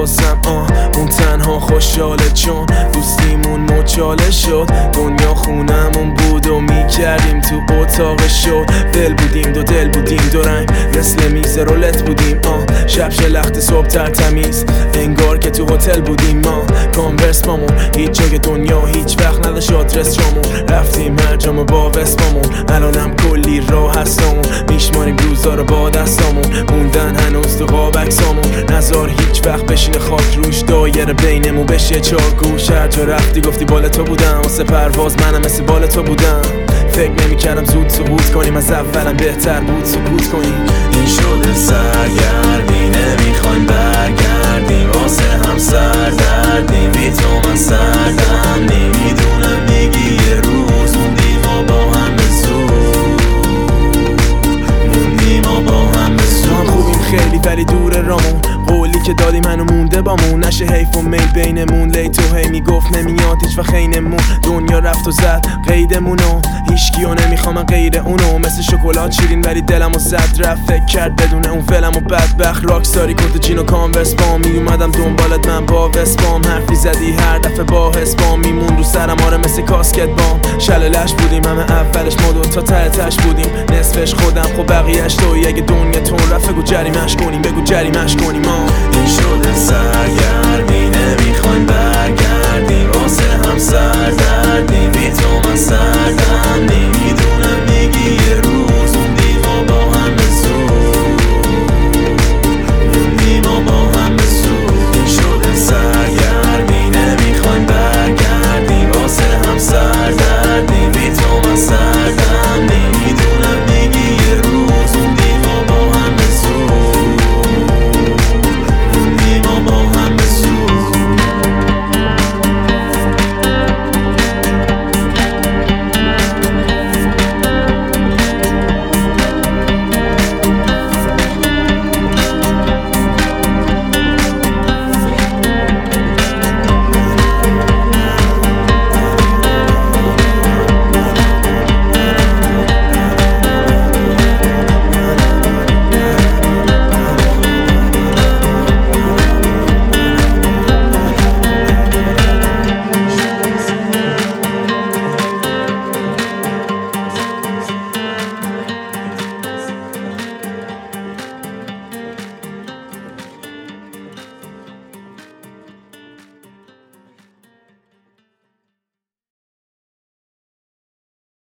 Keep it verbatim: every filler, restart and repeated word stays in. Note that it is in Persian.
واسم آه اون تنها خوشحاله چون دوستیمون مچاله شد. دنیا خونمون بود و میکردیم تو اتاق شو. دل بودیم دو دل بودیم دو رنگ مثل میز رولت بودیم آه شب شلخت صبح تر تمیز انگار که تو هتل بودیم ما. کانورس بامون هیچ جای دنیا هیچ وقت نداشت آدرس جامون. رفتیم هر جامو با وسپامون الانم کلی راه هستمون. میشماریم روزا رو با دستامون موندن هنوز تو قاب عکسامون. نزار هیچ وقت بشینه خاک روش دایره بینمون بشه چاگوش. هر جا رفتی گفتی بال تو بودم واسه پرواز منم مثل بال تو بودم. فکر نمی کردم زود سقوط کنیم از اولم بهتر بود سکوت کنیم. این شده سرگردی نمیخوایم برگردیم واسه هم سردردیم بی تو من سردم نمیدونم میگی یه روز موندیم ما با هم به زود موندیم ما با هم به زود. هم خوبیم خیلی ولی دور رامون قولی که دادیم هنو مونده بامون. نشه حیف و میل بینمون لیت و هی میگفت نمیاد هیچ وقت خینمون. دنیا رفت و زد قیدمونو هیچکیو نمیخوام غیر اونو. مثل شکلات شیرین ولی دلمو زد رفت فکر کرد بدون اون فلمو بدبخت. راکستاری کت جین و کانورس بام میومدم دنبالت من با وسپام. حرفی زدی هر دفعه با حسبام میمون رو سرم آره مثل کاسکت بام. شللش بودیم همه اولش ما دو تا ته تش بودیم نصفش خودم خب بقیهش توی. اگه دنیا تون رفت بگو جریمش کنیم بگو جریمش کنیم ما. این شده سرگردی نمیخوایم برگردیم واسه هم سردردیم بی تو من سردم نمیدونم